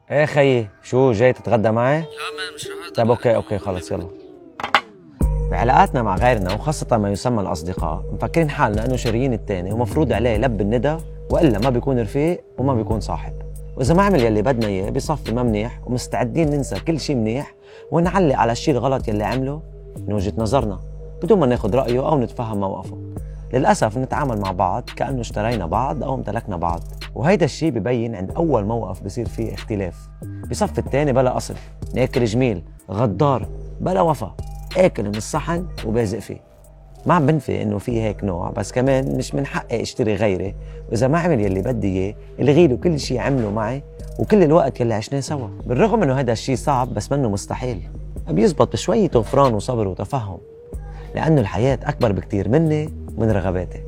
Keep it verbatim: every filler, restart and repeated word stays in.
ايه خيي، شو جاي تتغدى معي؟ لا مان مش رح طيب اقدر. اوكي اوكي خلص يلا. بعلاقاتنا مع غيرنا وخاصة ما يسمى الأصدقاء مفكرين حالنا إنه شاريين التاني ومفروض عليه يلبي الندى، وإلا ما بيكون رفيق وما بيكون صاحب. وإذا ما عمل يلي بدنا إياه بصفي ما منيح، ومستعدين ننسى كل شي منيح ونعلق على الشي الغلط يلي عمله من وجهة نظرنا بدون ما ناخد رأيه أو نتفهم موقفه. للأسف نتعامل مع بعض كأنه اشترينا بعض أو امتلكنا بعض، وهيدا الشي ببين عند أول موقف بصير فيه اختلاف. بصف التاني بلا أصل، ناكر جميل، غدار، بلا وفا، اكل من الصحن وبازق فيه. ما عم بنفي انه في هيك نوع، بس كمان مش من حقي اشتري غيري، واذا ما عمل يلي بدي اياه الغي له كل شيء عمله معي وكل الوقت يلي عشناه سوا. بالرغم انه هذا الشيء صعب بس منه مستحيل، بيزبط بشوية غفران وصبر وتفهم، لانه الحياة اكبر بكتير مني ومن رغباتي.